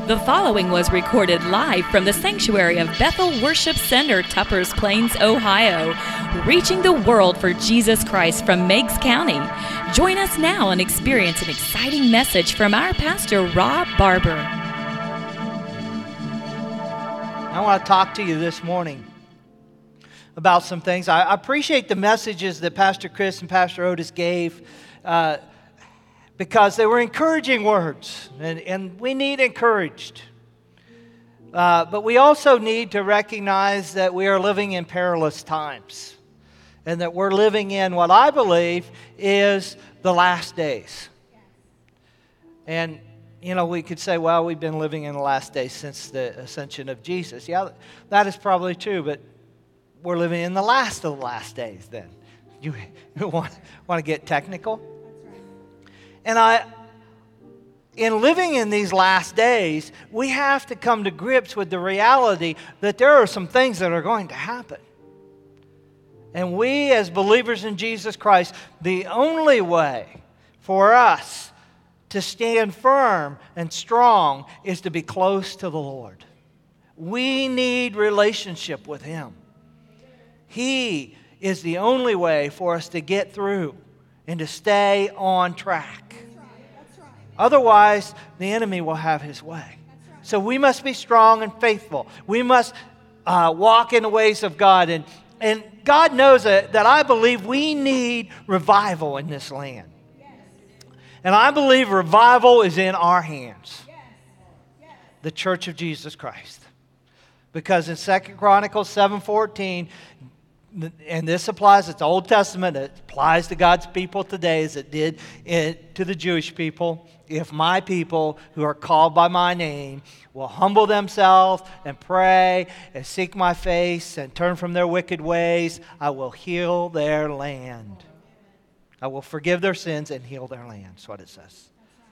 The following was recorded live from the sanctuary of Bethel Worship Center, Tuppers Plains, Ohio, reaching the world for Jesus Christ from Meigs County. Join us now and experience an exciting message from our pastor, Rob Barber. I want to talk to you this morning about some things. I appreciate the messages that Pastor Chris and Pastor Otis gave because they were encouraging words, and we need encouraged. But we also need to recognize that we are living in perilous times and that we're living in what I believe is the last days. And, you know, we could say, well, we've been living in the last days since the ascension of Jesus. Yeah, that is probably true, but we're living in the last of the last days then. You want to get technical? And in living in these last days, we have to come to grips with the reality that there are some things that are going to happen. And we as believers in Jesus Christ, the only way for us to stand firm and strong is to be close to the Lord. We need relationship with Him. He is the only way for us to get through and to stay on track. Otherwise, the enemy will have his way. So we must be strong and faithful. We must walk in the ways of God. And God knows that I believe we need revival in this land. And I believe revival is in our hands. The Church of Jesus Christ. Because in 2 Chronicles 7:14, and this applies, it's Old Testament, it applies to God's people today as it did to the Jewish people. If my people who are called by my name will humble themselves and pray and seek my face and turn from their wicked ways, I will heal their land. I will forgive their sins and heal their land. That's what it says.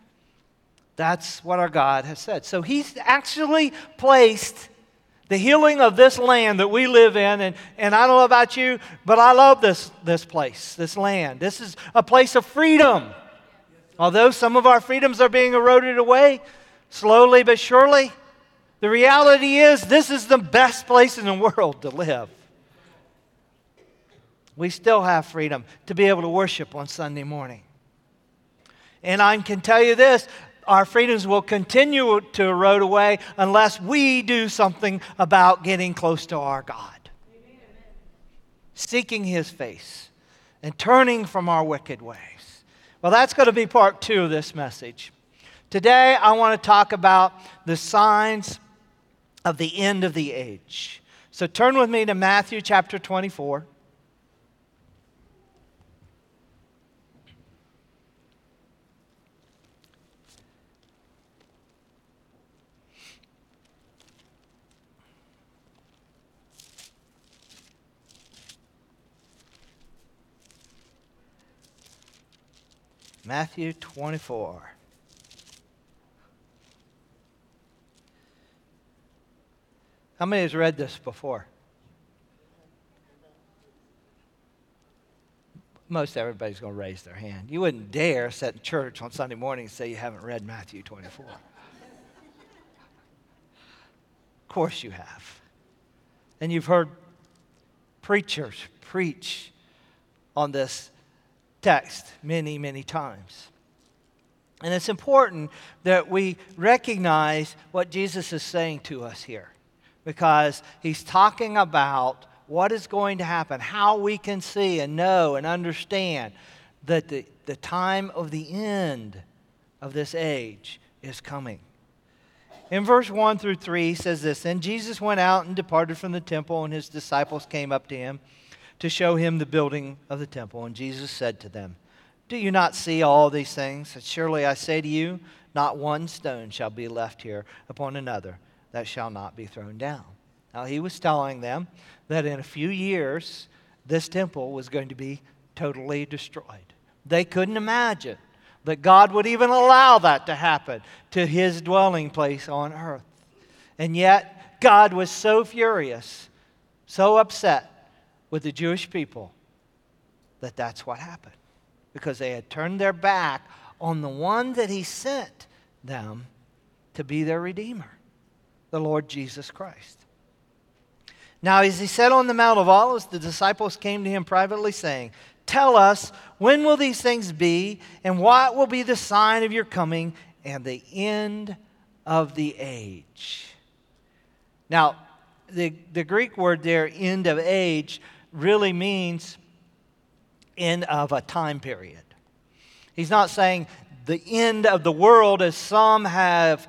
That's what our God has said. So He's actually placed the healing of this land that we live in, and I don't know about you, but I love this place, this land. This is a place of freedom. Although some of our freedoms are being eroded away, slowly but surely, the reality is this is the best place in the world to live. We still have freedom to be able to worship on Sunday morning. And I can tell you this, our freedoms will continue to erode away unless we do something about getting close to our God. Amen. Seeking His face and turning from our wicked ways. Well, that's going to be part 2 of this message. Today, I want to talk about the signs of the end of the age. So turn with me to Matthew chapter 24. Matthew 24. How many has read this before? Most everybody's going to raise their hand. You wouldn't dare sit in church on Sunday morning and say you haven't read Matthew 24. Of course you have. And you've heard preachers preach on this text many, many times. And it's important that we recognize what Jesus is saying to us here, because He's talking about what is going to happen, how we can see and know and understand that the time of the end of this age is coming. In verse 1 through 3, he says this, "Then Jesus went out and departed from the temple, and His disciples came up to Him to show Him the building of the temple. And Jesus said to them, 'Do you not see all these things? And surely I say to you, not one stone shall be left here upon another that shall not be thrown down.'" Now He was telling them that in a few years, this temple was going to be totally destroyed. They couldn't imagine that God would even allow that to happen to His dwelling place on earth. And yet, God was so furious, so upset with the Jewish people that that's what happened, because they had turned their back on the one that He sent them to be their Redeemer, the Lord Jesus Christ. Now, as he sat on the Mount of Olives, the disciples came to him privately, saying, "Tell us, when will these things be, and what will be the sign of your coming and the end of the age?" Now, the Greek word there, end of age, really means end of a time period. He's not saying the end of the world, as some have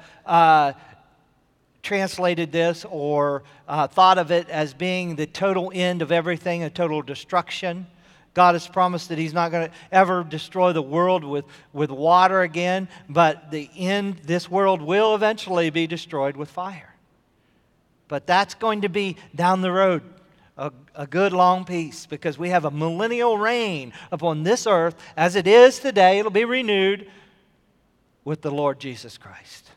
translated this or thought of it as being the total end of everything, a total destruction. God has promised that he's not going to ever destroy the world with water again, but the end, this world will eventually be destroyed with fire. But that's going to be down the road, a good long piece, because we have a millennial reign upon this earth as it is today. It'll be renewed with the Lord Jesus Christ.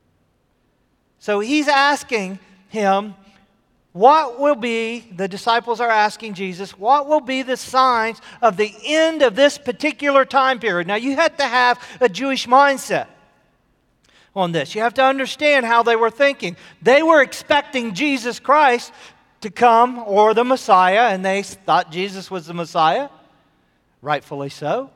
So he's asking him, what will be, the disciples are asking Jesus, what will be the signs of the end of this particular time period? Now, you have to have a Jewish mindset on this. You have to understand how they were thinking. They were expecting Jesus Christ to come, or the Messiah, and they thought Jesus was the Messiah, rightfully so.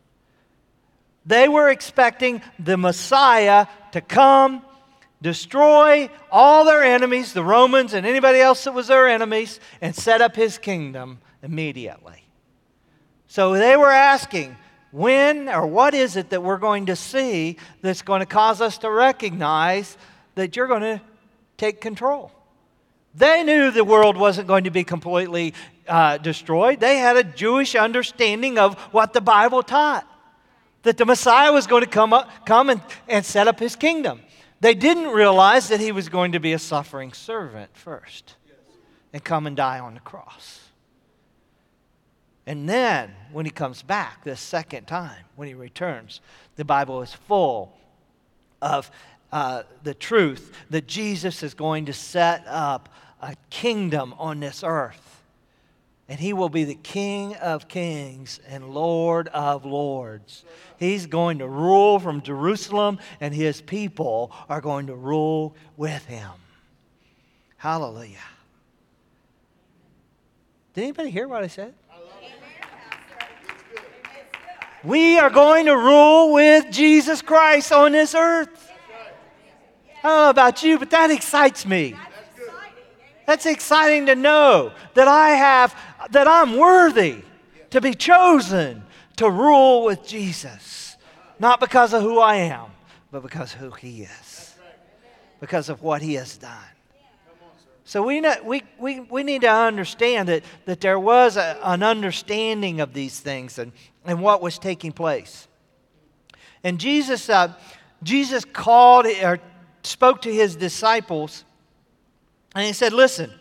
They were expecting the Messiah to come, destroy all their enemies, the Romans and anybody else that was their enemies, and set up his kingdom immediately. So they were asking, when or what is it that we're going to see that's going to cause us to recognize that you're going to take control? They knew the world wasn't going to be completely destroyed. They had a Jewish understanding of what the Bible taught, that the Messiah was going to come and set up his kingdom. They didn't realize that he was going to be a suffering servant first and come and die on the cross. And then, when he comes back this second time, when he returns, the Bible is full of the truth that Jesus is going to set up a kingdom on this earth. And he will be the King of kings and Lord of lords. He's going to rule from Jerusalem, and his people are going to rule with him. Hallelujah. Did anybody hear what I said? We are going to rule with Jesus Christ on this earth. I don't know about you, but that excites me. That's exciting to know that I'm worthy to be chosen to rule with Jesus. Not because of who I am, but because of who he is. Because of what he has done. So we need to understand that there was an understanding of these things and what was taking place. And Jesus called or spoke to his disciples, and he said, listen,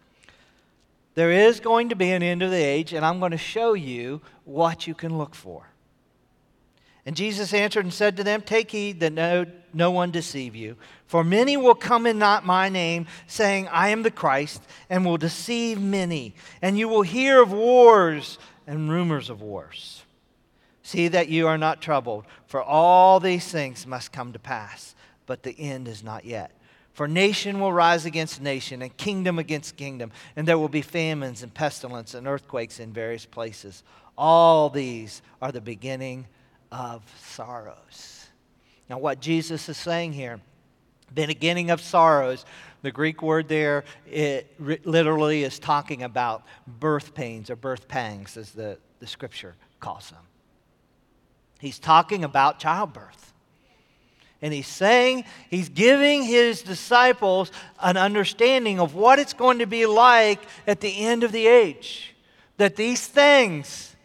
there is going to be an end of the age, and I'm going to show you what you can look for. And Jesus answered and said to them, take heed that no one deceive you. For many will come in not my name, saying, I am the Christ, and will deceive many. And you will hear of wars and rumors of wars. See that you are not troubled, for all these things must come to pass, but the end is not yet. For nation will rise against nation, and kingdom against kingdom, and there will be famines and pestilence and earthquakes in various places. All these are the beginning of sorrows. Now, what Jesus is saying here, the beginning of sorrows, the Greek word there, it literally is talking about birth pains or birth pangs, as the scripture calls them. He's talking about childbirth. And he's giving his disciples an understanding of what it's going to be like at the end of the age. That these things,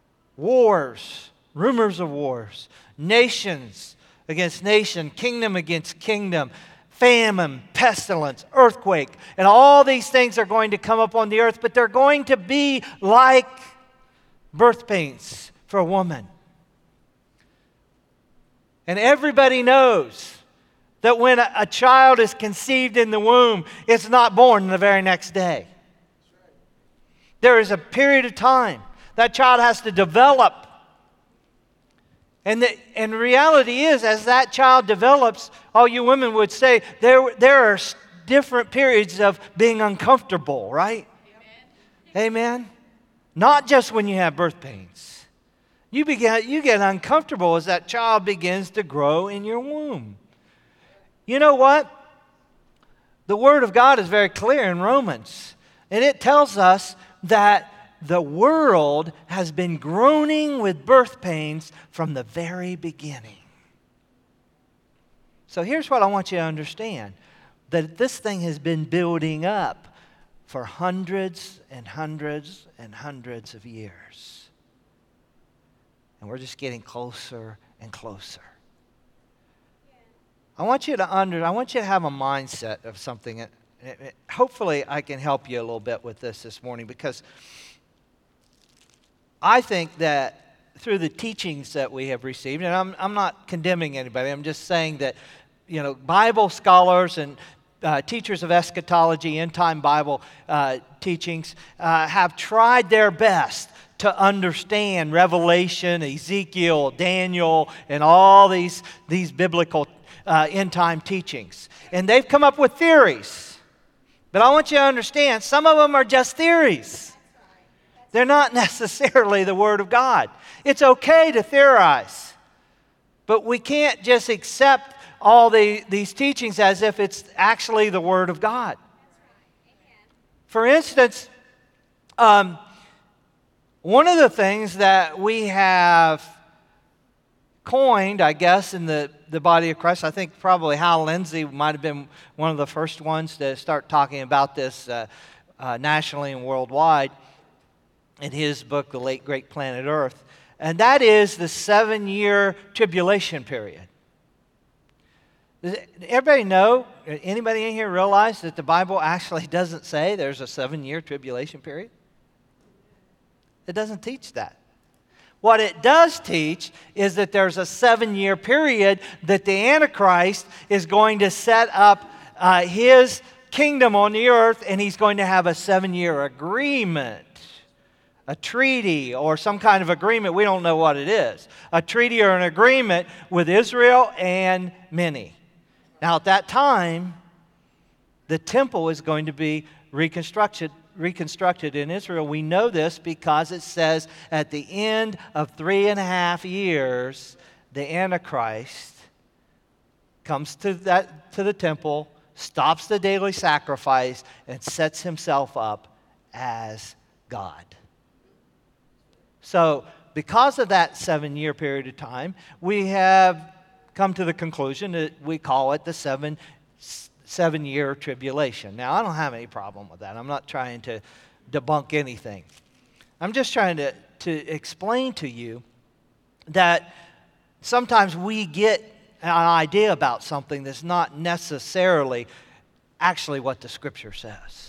wars, rumors of wars, nations against nation, kingdom against kingdom, famine, pestilence, earthquake, and all these things are going to come up on the earth, but they're going to be like birth pains for a woman. And everybody knows that when a child is conceived in the womb, it's not born the very next day. There is a period of time that child has to develop And the reality is, as that child develops, all you women would say, there are different periods of being uncomfortable, right? Amen? Not just when you have birth pains. You get uncomfortable as that child begins to grow in your womb. You know what? The Word of God is very clear in Romans. And it tells us that the world has been groaning with birth pains from the very beginning. So here's what I want you to understand. That this thing has been building up for hundreds and hundreds and hundreds of years. And we're just getting closer and closer. I want you to have a mindset of something. Hopefully I can help you a little bit with this morning, because I think that through the teachings that we have received, and I'm not condemning anybody, I'm just saying that, Bible scholars and teachers of eschatology, end-time Bible teachings have tried their best to understand Revelation, Ezekiel, Daniel, and all these biblical end-time teachings. And they've come up with theories. But I want you to understand, some of them are just theories. They're not necessarily the Word of God. It's okay to theorize, but we can't just accept all these teachings as if it's actually the Word of God. For instance, one of the things that we have coined, I guess, in the body of Christ, I think probably Hal Lindsey might have been one of the first ones to start talking about this nationally and worldwide, in his book, The Late Great Planet Earth, and that is the 7-year tribulation period. Does everybody know, anybody in here realize that the Bible actually doesn't say there's a 7-year tribulation period? It doesn't teach that. What it does teach is that there's a 7-year period that the Antichrist is going to set up his kingdom on the earth, and he's going to have a 7-year agreement. A treaty or some kind of agreement, we don't know what it is. A treaty or an agreement with Israel and many. Now at that time, the temple is going to be reconstructed in Israel. We know this because it says at the end of 3.5 years, the Antichrist comes to the temple, stops the daily sacrifice, and sets himself up as God. So, because of that 7-year period of time, we have come to the conclusion that we call it the seven-year tribulation. Now, I don't have any problem with that. I'm not trying to debunk anything. I'm just trying to explain to you that sometimes we get an idea about something that's not necessarily actually what the Scripture says.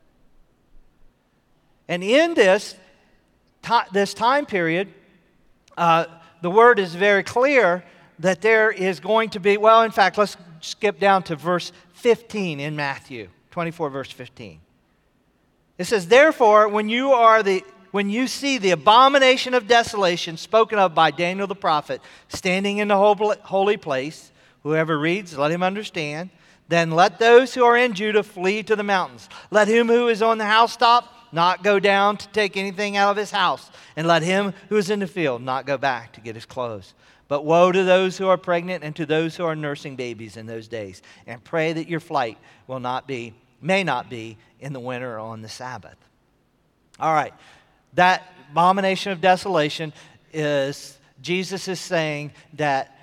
And in this time period, the Word is very clear that there is going to be, well, in fact, let's skip down to verse 15 in Matthew 24, verse 15. It says, "Therefore, when you see the abomination of desolation spoken of by Daniel the prophet standing in the holy place, whoever reads, let him understand. Then let those who are in Judah flee to the mountains. Let him who is on the housetop not go down to take anything out of his house. And let him who is in the field not go back to get his clothes. But woe to those who are pregnant and to those who are nursing babies in those days. And pray that your flight may not be in the winter or on the Sabbath." All right. That abomination of desolation is, Jesus is saying that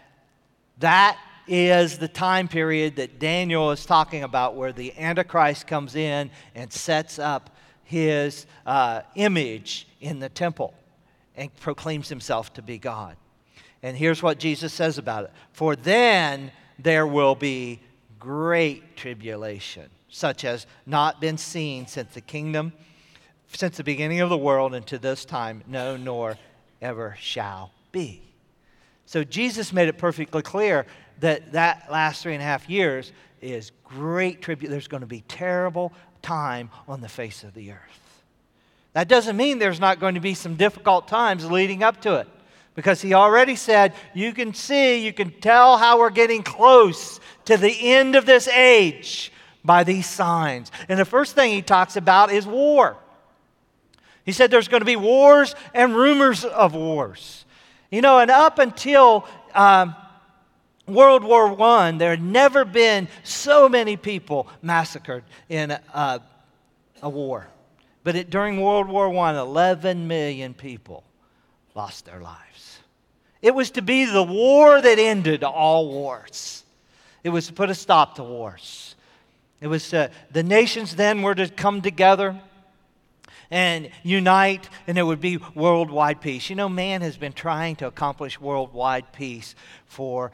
is the time period that Daniel is talking about, where the Antichrist comes in and sets up his image in the temple and proclaims himself to be God. And here's what Jesus says about it. "For then there will be great tribulation, such as not been seen since the beginning of the world, and to this time no, nor ever shall be." So Jesus made it perfectly clear that last 3.5 years is great tribulation. There's going to be terrible time on the face of the earth. That doesn't mean there's not going to be some difficult times leading up to it. Because he already said, you can tell how we're getting close to the end of this age by these signs. And the first thing he talks about is war. He said there's going to be wars and rumors of wars. And up until World War I, there had never been so many people massacred in a war. But during World War I, 11 million people lost their lives. It was to be the war that ended all wars. It was to put a stop to wars. It was the nations then were to come together and unite, and there would be worldwide peace. Man has been trying to accomplish worldwide peace forever.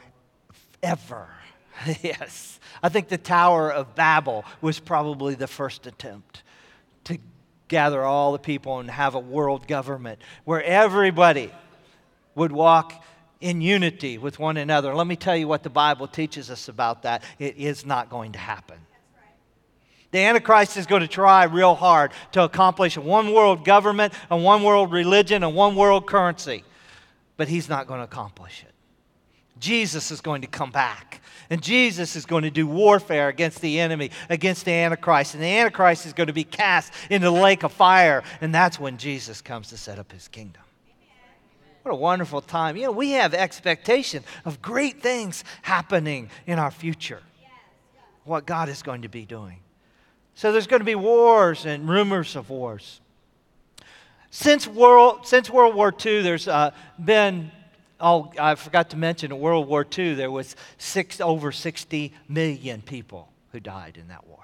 Yes. I think the Tower of Babel was probably the first attempt to gather all the people and have a world government where everybody would walk in unity with one another. Let me tell you what the Bible teaches us about that. It is not going to happen. The Antichrist is going to try real hard to accomplish a one world government, a one world religion, a one world currency. But he's not going to accomplish it. Jesus is going to come back. And Jesus is going to do warfare against the enemy, against the Antichrist. And the Antichrist is going to be cast into the lake of fire. And that's when Jesus comes to set up his kingdom. What a wonderful time. We have expectation of great things happening in our future. What God is going to be doing. So there's going to be wars and rumors of wars. Since World War II, there's been, I forgot to mention, in World War II, there was over 60 million people who died in that war.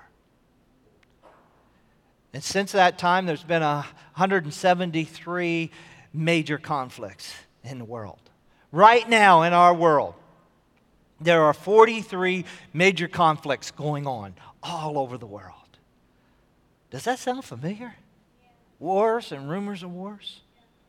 And since that time, there's been 173 major conflicts in the world. Right now in our world, there are 43 major conflicts going on all over the world. Does that sound familiar? Yeah. Wars and rumors of wars.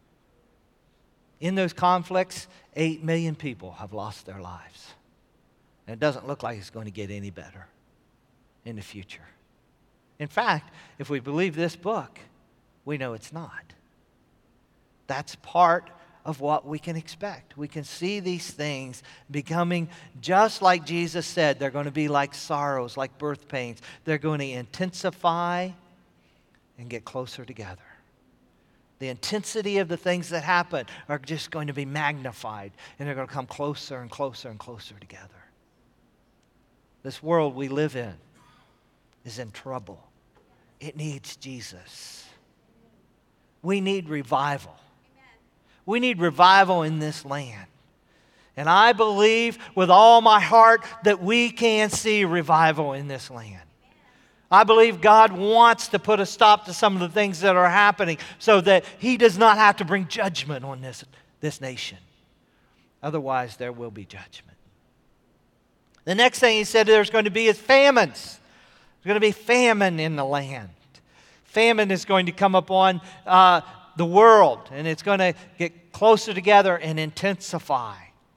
In those conflicts, 8 million people have lost their lives. And it doesn't look like it's going to get any better in the future. In fact, if we believe this book, we know it's not. That's part of what we can expect. We can see these things becoming just like Jesus said. They're going to be like sorrows, like birth pains. They're going to intensify and get closer together. The intensity of the things that happen are just going to be magnified, and they're going to come closer and closer and closer together. This world we live in is in trouble. It needs Jesus. We need revival. We need revival in this land. And I believe with all my heart that we can see revival in this land. I believe God wants to put a stop to some of the things that are happening so that He does not have to bring judgment on this nation. Otherwise, there will be judgment. The next thing He said there's going to be is famines. There's going to be famine in the land. Famine is going to come upon the world, and it's going to get closer together and intensify.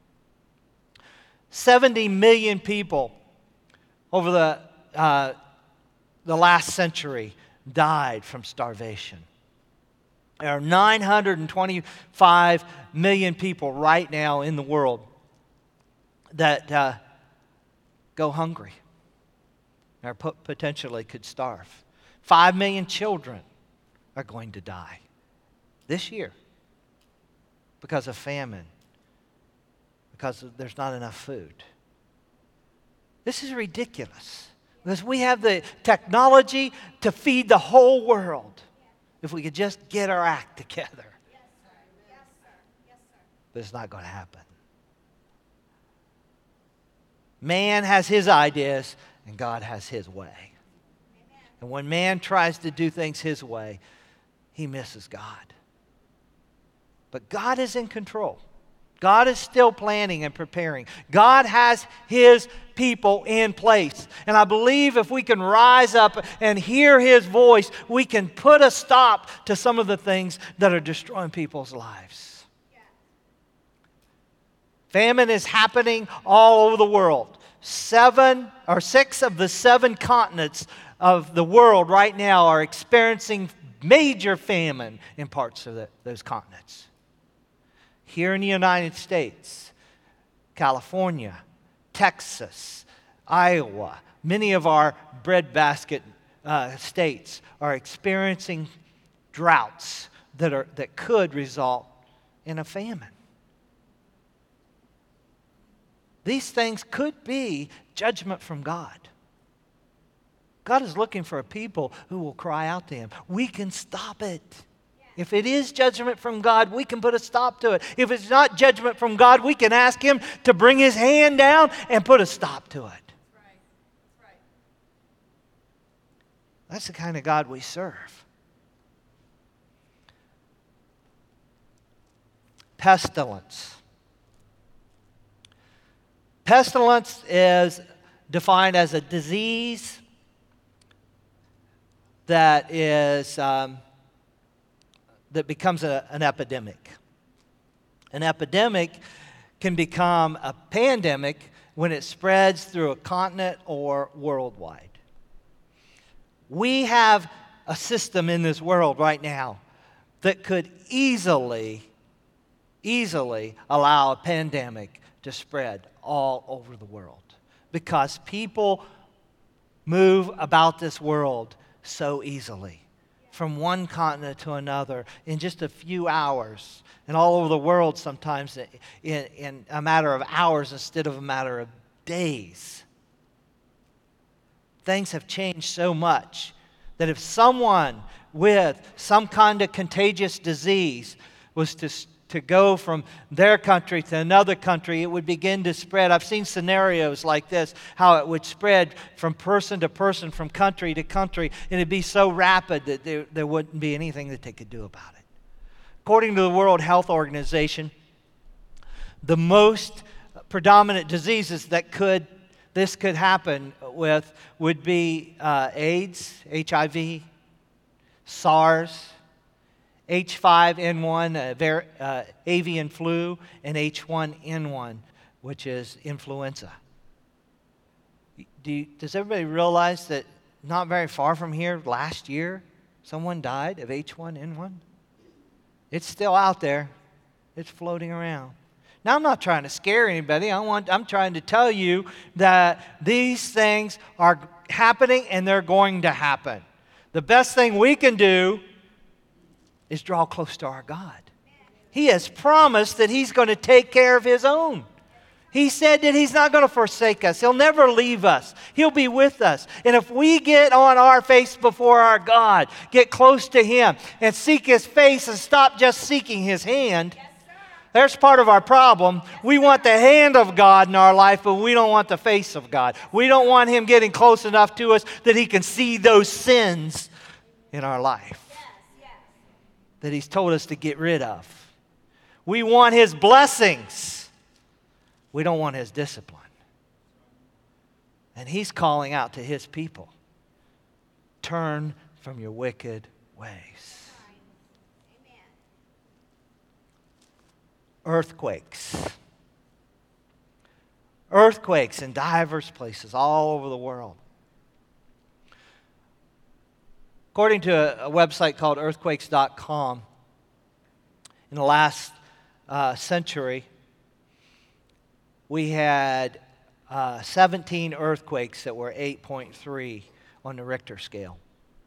70 million people over the last century died from starvation. There are 925 million people right now in the world that go hungry or potentially could starve. 5 million children are going to die this year because of famine, because there's not enough food. This is ridiculous. Because we have the technology to feed the whole world if we could just get our act together. Yes, sir. Yes, sir. Yes, sir. But it's not going to happen. Man has his ideas and God has His way. Amen. And when man tries to do things his way, he misses God. But God is in control. God is still planning and preparing. God has His people in place. And I believe if we can rise up and hear His voice, we can put a stop to some of the things that are destroying people's lives. Yeah. Famine is happening all over the world. 6 of the 7 continents of the world right now are experiencing major famine in parts of those continents. Here in the United States, California, Texas, Iowa, many of our breadbasket states are experiencing droughts that could result in a famine. These things could be judgment from God. God is looking for a people who will cry out to Him. We can stop it. If it is judgment from God, we can put a stop to it. If it's not judgment from God, we can ask Him to bring His hand down and put a stop to it. That's the kind of God we serve. Pestilence. Pestilence is defined as a disease that becomes an epidemic. An epidemic can become a pandemic when it spreads through a continent or worldwide. We have a system in this world right now that could easily allow a pandemic to spread all over the world because people move about this world so easily from one continent to another in just a few hours and all over the world sometimes in a matter of hours instead of a matter of days. Things have changed so much that if someone with some kind of contagious disease was to go from their country to another country, it would begin to spread. I've seen scenarios like this, how it would spread from person to person, from country to country, and it'd be so rapid that there wouldn't be anything that they could do about it. According to the World Health Organization, the most predominant diseases that this could happen with would be AIDS, HIV, SARS, H5N1, avian flu, and H1N1, which is influenza. Does everybody realize that not very far from here, last year, someone died of H1N1? It's still out there. It's floating around. Now, I'm not trying to scare anybody. I'm trying to tell you that these things are happening and they're going to happen. The best thing we can do is draw close to our God. He has promised that He's going to take care of His own. He said that He's not going to forsake us. He'll never leave us. He'll be with us. And if we get on our face before our God, get close to Him, and seek His face and stop just seeking His hand, there's part of our problem. We want the hand of God in our life, but we don't want the face of God. We don't want Him getting close enough to us that He can see those sins in our life that He's told us to get rid of. We want His blessings. We don't want His discipline. And He's calling out to His people, turn from your wicked ways. Earthquakes. Earthquakes in diverse places all over the world. According to a website called earthquakes.com, in the last century, we had 17 earthquakes that were 8.3 on the Richter scale.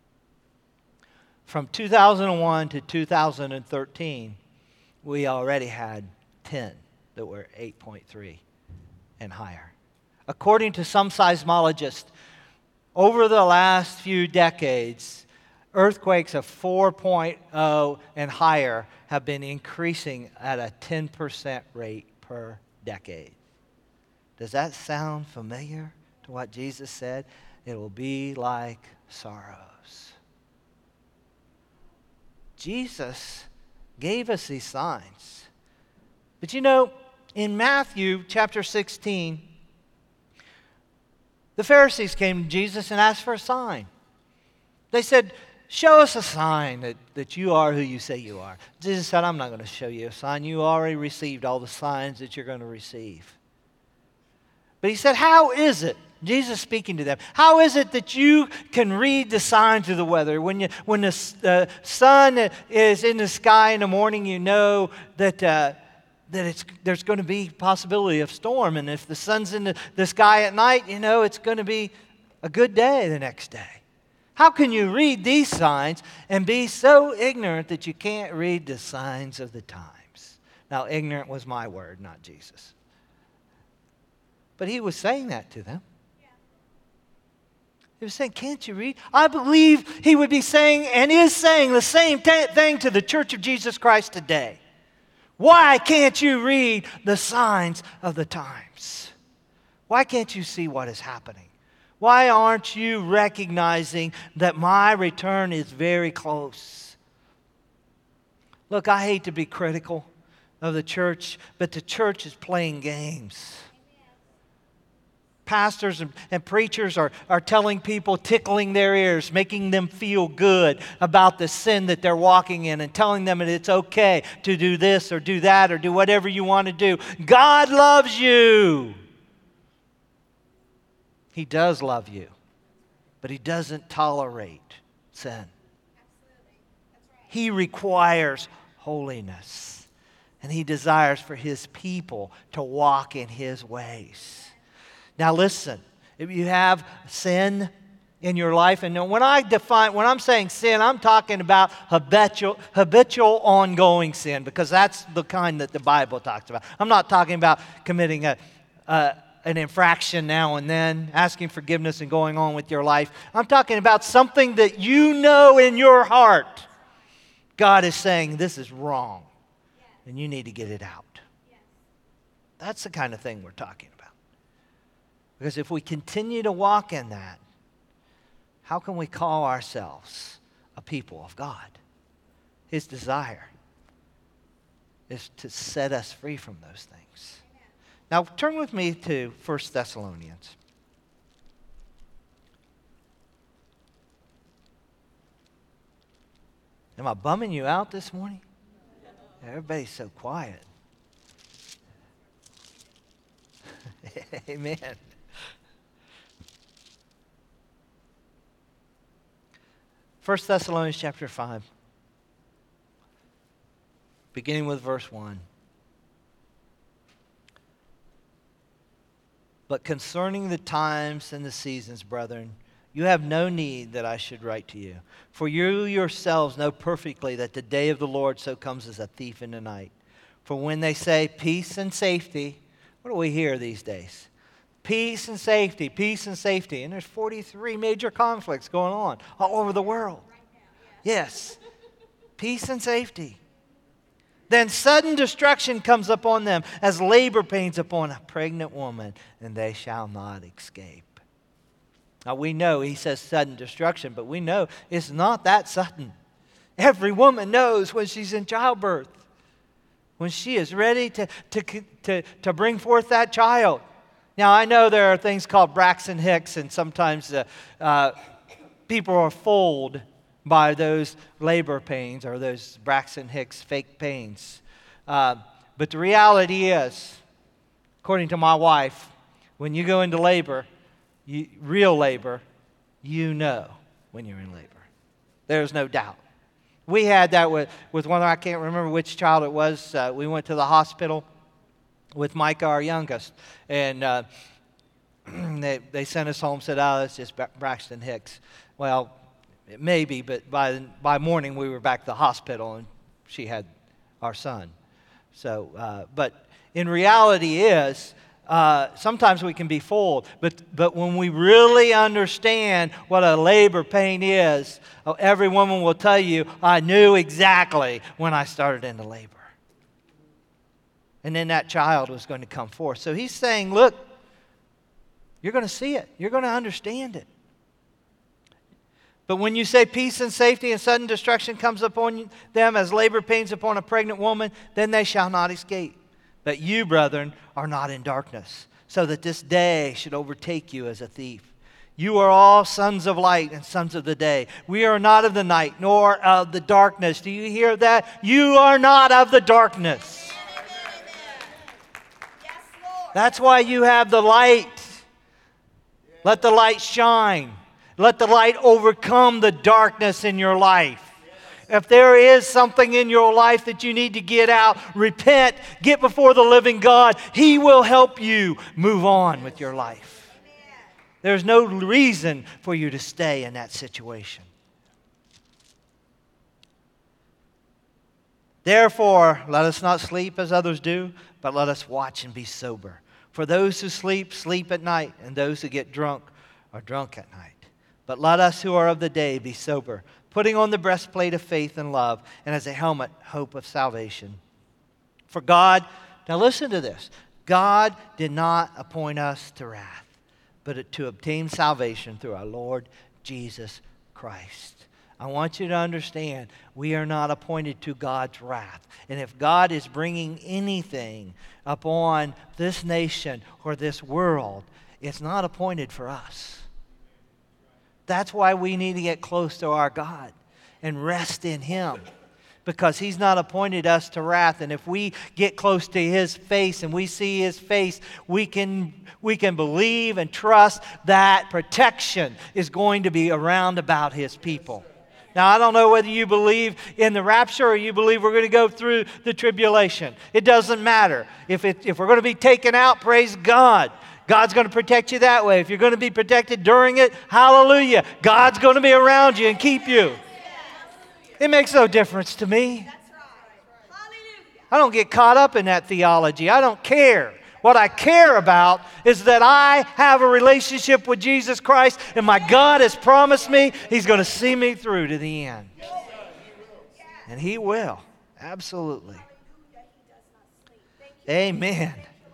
From 2001 to 2013, we already had 10 that were 8.3 and higher. According to some seismologists, over the last few decades, earthquakes of 4.0 and higher have been increasing at a 10% rate per decade. Does that sound familiar to what Jesus said? It will be like sorrows. Jesus gave us these signs. But you know, in Matthew chapter 16, the Pharisees came to Jesus and asked for a sign. They said, show us a sign that you are who you say you are. Jesus said, I'm not going to show you a sign. You already received all the signs that you're going to receive. But He said, how is it? Jesus speaking to them. How is it that you can read the signs of the weather? When the sun is in the sky in the morning, you know that that there's going to be possibility of storm. And if the sun's in the sky at night, it's going to be a good day the next day. How can you read these signs and be so ignorant that you can't read the signs of the times? Now, ignorant was my word, not Jesus. But he was saying that to them. He was saying, can't you read? I believe he would be saying and is saying the same thing to the Church of Jesus Christ today. Why can't you read the signs of the times? Why can't you see what is happening? Why aren't you recognizing that my return is very close? Look, I hate to be critical of the church, but the church is playing games. Pastors and preachers are telling people, tickling their ears, making them feel good about the sin that they're walking in and telling them that it's okay to do this or do that or do whatever you want to do. God loves you. He does love you, but he doesn't tolerate sin. Absolutely. That's right. He requires holiness, and he desires for his people to walk in his ways. Now listen, if you have sin in your life, and when I'm saying sin, I'm talking about habitual ongoing sin, because that's the kind that the Bible talks about. I'm not talking about committing an infraction now and then, asking forgiveness and going on with your life. I'm talking about something that you know in your heart. God is saying this is wrong, and you need to get it out. That's the kind of thing we're talking about. Because if we continue to walk in that, how can we call ourselves a people of God? His desire is to set us free from those things. Now, turn with me to 1 Thessalonians. Am I bumming you out this morning? Everybody's so quiet. Amen. 1 Thessalonians chapter 5, beginning with verse 1. But concerning the times and the seasons, brethren, you have no need that I should write to you. For you yourselves know perfectly that the day of the Lord so comes as a thief in the night. For when they say peace and safety, what do we hear these days? Peace and safety, peace and safety. And there's 43 major conflicts going on all over the world. Right now, Yes, peace and safety. Then sudden destruction comes upon them as labor pains upon a pregnant woman, and they shall not escape. Now we know he says sudden destruction, but we know it's not that sudden. Every woman knows when she's in childbirth, when she is ready to bring forth that child. Now I know there are things called Braxton Hicks, and sometimes people are fooled by those labor pains or those Braxton Hicks fake pains. But the reality is, according to my wife, when you go into labor, real labor, you know when you're in labor. There's no doubt. We had that with one, I can't remember which child it was. We went to the hospital with Micah, our youngest, and they sent us home, said, oh, that's just Braxton Hicks. Well, it may be, but by morning we were back at the hospital and she had our son. So, but in reality is, sometimes we can be fooled, but when we really understand what a labor pain is, every woman will tell you, I knew exactly when I started into labor. And then that child was going to come forth. So he's saying, look, you're going to see it. You're going to understand it. But when you say peace and safety and sudden destruction comes upon them as labor pains upon a pregnant woman, then they shall not escape. But you, brethren, are not in darkness, so that this day should overtake you as a thief. You are all sons of light and sons of the day. We are not of the night, nor of the darkness. Do you hear that? You are not of the darkness. Yes, Lord. That's why you have the light. Let the light shine. Let the light overcome the darkness in your life. If there is something in your life that you need to get out, repent, get before the living God. He will help you move on with your life. There's no reason for you to stay in that situation. Therefore, let us not sleep as others do, but let us watch and be sober. For those who sleep, sleep at night, and those who get drunk are drunk at night. But let us who are of the day be sober, putting on the breastplate of faith and love, and as a helmet, hope of salvation. For God, now listen to this, God did not appoint us to wrath, but to obtain salvation through our Lord Jesus Christ. I want you to understand, we are not appointed to God's wrath. And if God is bringing anything upon this nation or this world, it's not appointed for us. That's why we need to get close to our God and rest in Him, because He's not appointed us to wrath. And if we get close to His face and we see His face, we can believe and trust that protection is going to be around about His people. Now, I don't know whether you believe in the rapture or you believe we're going to go through the tribulation. It doesn't matter. If we're going to be taken out, praise God. God's going to protect you that way. If you're going to be protected during it, hallelujah. God's going to be around you and keep you. It makes no difference to me. I don't get caught up in that theology. I don't care. What I care about is that I have a relationship with Jesus Christ, and my God has promised me He's going to see me through to the end. And He will. Absolutely. Amen.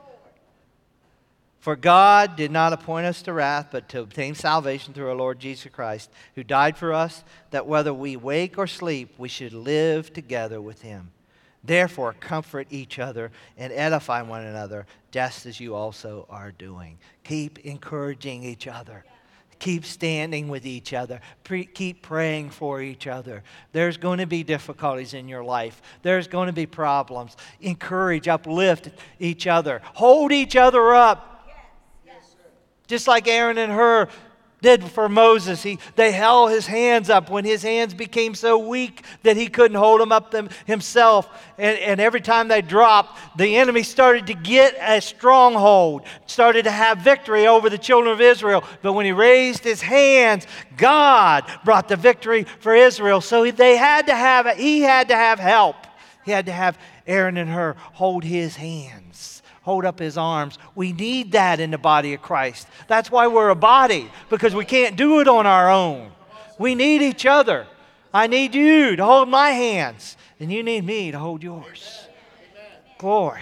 For God did not appoint us to wrath, but to obtain salvation through our Lord Jesus Christ, who died for us, that whether we wake or sleep, we should live together with Him. Therefore, comfort each other and edify one another, just as you also are doing. Keep encouraging each other. Keep standing with each other. Keep praying for each other. There's going to be difficulties in your life. There's going to be problems. Encourage, uplift each other. Hold each other up. Just like Aaron and Hur did for Moses. They held his hands up when his hands became so weak that he couldn't hold them up himself. And every time they dropped, the enemy started to get a stronghold, started to have victory over the children of Israel. But when he raised his hands, God brought the victory for Israel. So he had to have help. He had to have Aaron and Hur hold his hands. Hold up his arms. We need that in the body of Christ. That's why we're a body, because we can't do it on our own. We need each other. I need you to hold my hands, and you need me to hold yours. Glory.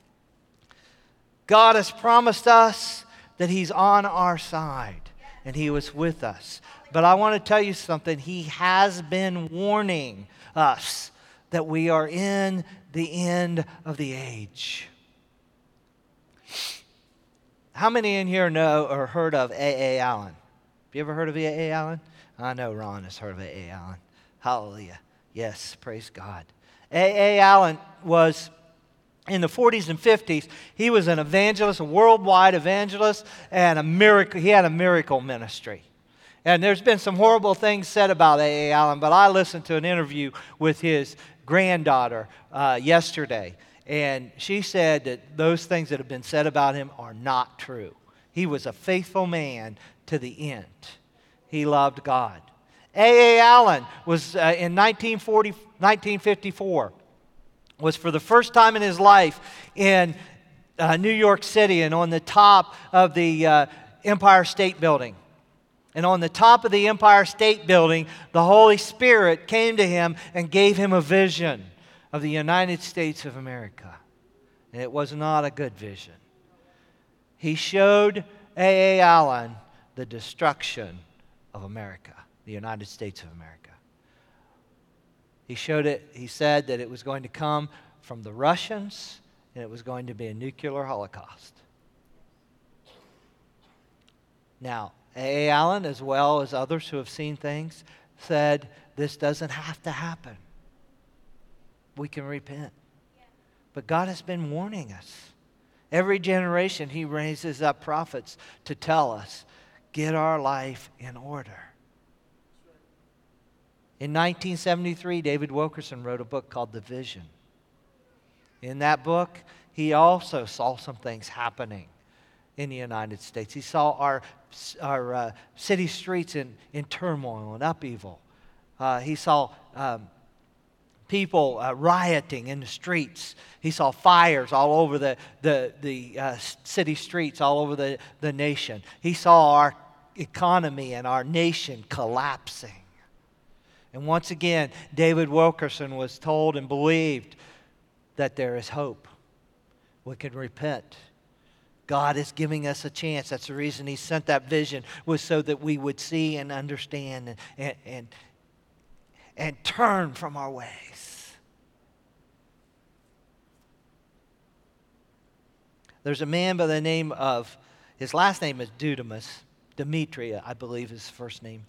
God has promised us that He's on our side, and He was with us. But I want to tell you something. He has been warning us that we are in the end of the age. How many in here know or heard of A.A. Allen? Have you ever heard of A.A. Allen? I know Ron has heard of A.A. Allen. Hallelujah. Yes, praise God. A.A. Allen was, in the 40s and 50s, he was an evangelist, a worldwide evangelist, and he had a miracle ministry. And there's been some horrible things said about A.A. Allen, but I listened to an interview with his granddaughter yesterday. And she said that those things that have been said about him are not true. He was a faithful man to the end. He loved God. A.A. Allen was in 1954, was for the first time in his life in New York City and on the top of the Empire State Building. And on the top of the Empire State Building, the Holy Spirit came to him and gave him a vision of the United States of America. And it was not a good vision. He showed A.A. Allen the destruction of America, the United States of America. He showed it, he said that it was going to come from the Russians, and it was going to be a nuclear holocaust. Now, A.A. Allen, as well as others who have seen things, said this doesn't have to happen. We can repent. But God has been warning us. Every generation He raises up prophets to tell us, get our life in order. In 1973, David Wilkerson wrote a book called The Vision. In that book, he also saw some things happening in the United States. He saw our city streets in turmoil and upheaval. He saw people rioting in the streets. He saw fires all over the city streets, all over the nation. He saw our economy and our nation collapsing. And once again, David Wilkerson was told and believed that there is hope. We can repent. God is giving us a chance. That's the reason He sent that vision, was so that we would see and understand and turn from our ways. There's a man by the name of, his last name is Dudamus, Dimitri, I believe is his first name,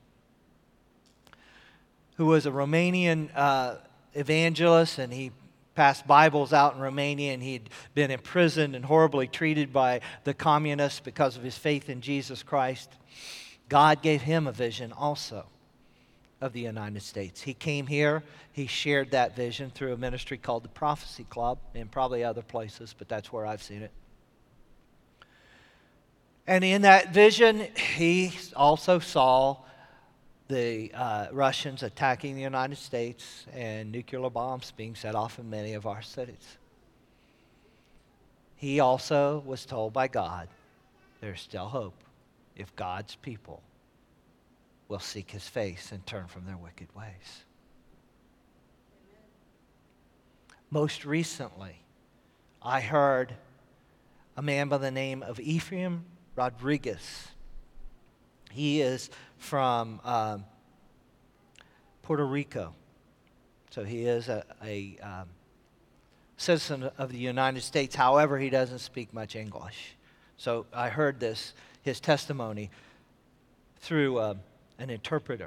who was a Romanian evangelist, and he passed Bibles out in Romania, and he'd been imprisoned and horribly treated by the communists because of his faith in Jesus Christ. God gave him a vision also of the United States. He came here, he shared that vision through a ministry called the Prophecy Club, and probably other places, but that's where I've seen it. And in that vision, he also saw the Russians attacking the United States and nuclear bombs being set off in many of our cities. He also was told by God, there's still hope if God's people will seek His face and turn from their wicked ways. Most recently, I heard a man by the name of Ephraim Rodriguez. He is from Puerto Rico. So he is a citizen of the United States. However, he doesn't speak much English. So I heard his testimony through an interpreter.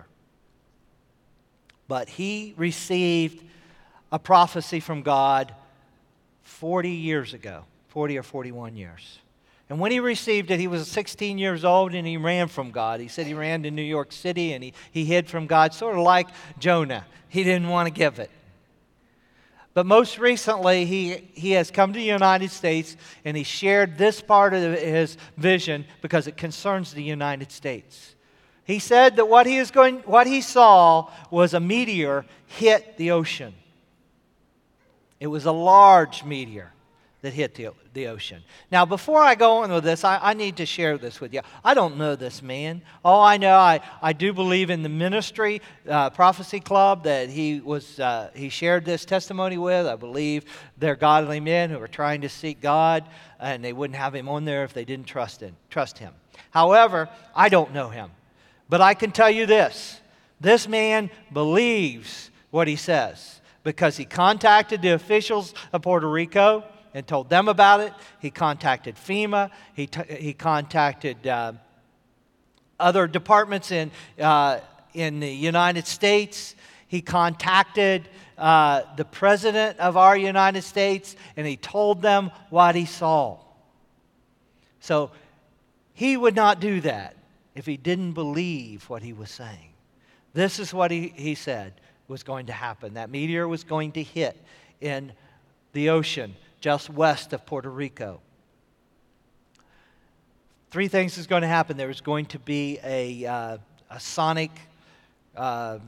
But he received a prophecy from God 40 years ago, 40 or 41 years. And when he received it, he was 16 years old, and he ran from God. He said he ran to New York City, and he hid from God, sort of like Jonah. He didn't want to give it. But most recently, he has come to the United States, and he shared this part of his vision because it concerns the United States. He said that what he saw was a meteor hit the ocean. It was a large meteor that hit the ocean. Now, before I go on with this, I need to share this with you. I don't know this man. All I know, I do believe in the ministry, Prophecy Club, that he shared this testimony with. I believe they're godly men who are trying to seek God, and they wouldn't have him on there if they didn't trust him. However, I don't know him. But I can tell you this. This man believes what he says because he contacted the officials of Puerto Rico and told them about it. He contacted FEMA. He contacted other departments in the United States. He contacted the President of our United States, and he told them what he saw. So he would not do that if he didn't believe what he was saying. This is what he said was going to happen. That meteor was going to hit in the ocean just west of Puerto Rico. Three things is going to happen. There is going to be a sonic, sort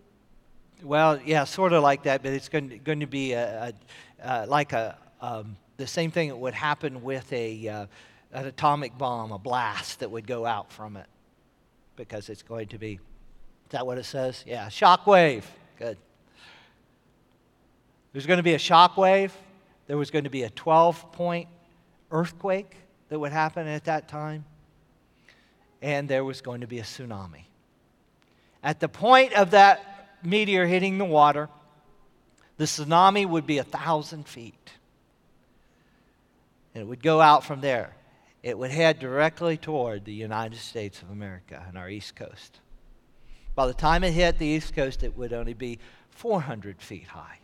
of like that, but it's going to be the same thing that would happen with an atomic bomb, a blast that would go out from it, because it's going to be. Is that what it says? Yeah, shock wave. Good. There's going to be a shock wave. There was going to be a 12-point earthquake that would happen at that time. And there was going to be a tsunami. At the point of that meteor hitting the water, the tsunami would be 1,000 feet. And it would go out from there. It would head directly toward the United States of America and our East Coast. By the time it hit the East Coast, it would only be 400 feet high.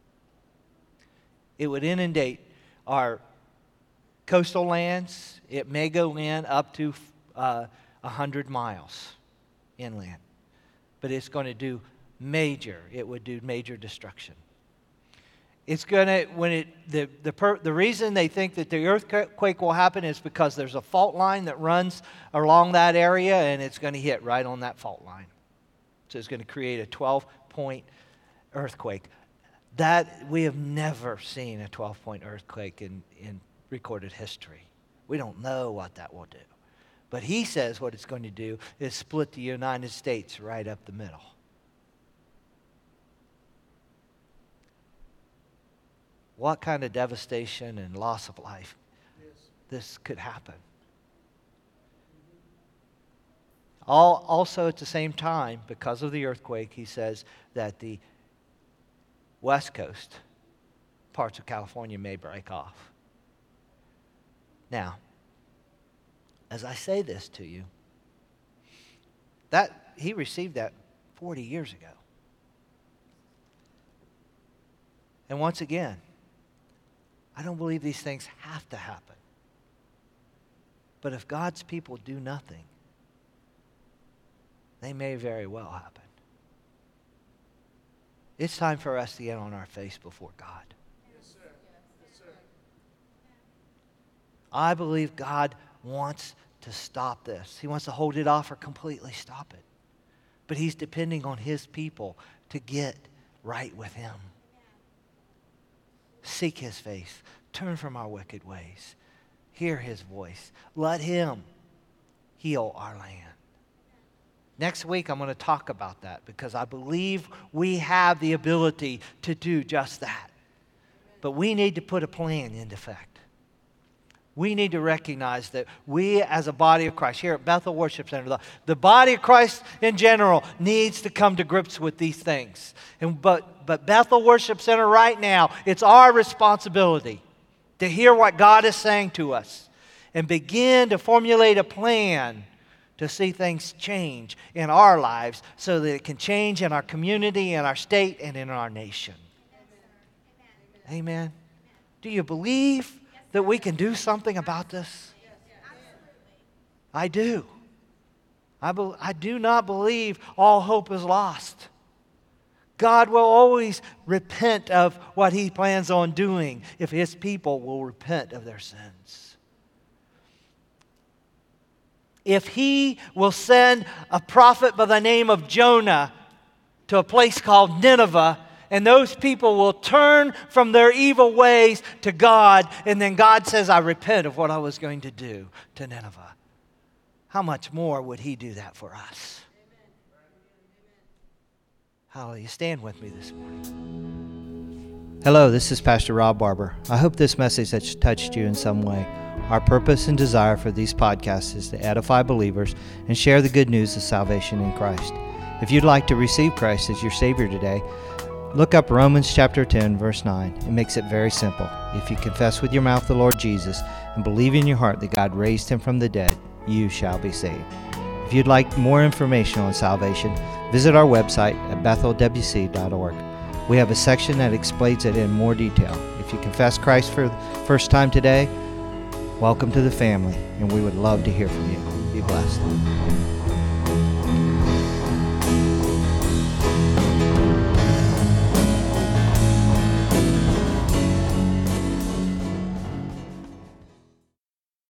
It would inundate our coastal lands. It may go in up to 100 miles inland. But it's going to do it would do major destruction. It's going to, the reason they think that the earthquake will happen is because there's a fault line that runs along that area, and it's going to hit right on that fault line. So it's going to create a 12-point earthquake. That we have never seen a 12-point earthquake in recorded history. We don't know what that will do. But he says what it's going to do is split the United States right up the middle. What kind of devastation and loss of life this could happen. Also at the same time, because of the earthquake, he says that the West Coast, parts of California, may break off. Now, as I say this to you, that he received that 40 years ago. And once again, I don't believe these things have to happen. But if God's people do nothing, they may very well happen. It's time for us to get on our face before God. Yes, sir. Yes, sir. I believe God wants to stop this. He wants to hold it off or completely stop it. But he's depending on his people to get right with him. Seek his face. Turn from our wicked ways. Hear his voice. Let him heal our land. Next week, I'm going to talk about that because I believe we have the ability to do just that. But we need to put a plan into effect. We need to recognize that we as a body of Christ, here at Bethel Worship Center, the body of Christ in general needs to come to grips with these things. But Bethel Worship Center right now, it's our responsibility to hear what God is saying to us and begin to formulate a plan to see things change in our lives so that it can change in our community, in our state, and in our nation. Amen. Amen. Do you believe that we can do something about this? I do. I do not believe all hope is lost. God will always repent of what he plans on doing if his people will repent of their sins. If he will send a prophet by the name of Jonah to a place called Nineveh, and those people will turn from their evil ways to God, and then God says, I repent of what I was going to do to Nineveh. How much more would he do that for us? Hallelujah. Stand with me this morning. Hello, this is Pastor Rob Barber. I hope this message has touched you in some way. Our purpose and desire for these podcasts is to edify believers and share the good news of salvation in Christ. If you'd like to receive Christ as your Savior today, look up Romans chapter 10, verse 9. It makes it very simple. If you confess with your mouth the Lord Jesus and believe in your heart that God raised him from the dead, you shall be saved. If you'd like more information on salvation, visit our website at bethelwc.org. We have a section that explains it in more detail. If you confess Christ for the first time today, welcome to the family, and we would love to hear from you. Be blessed.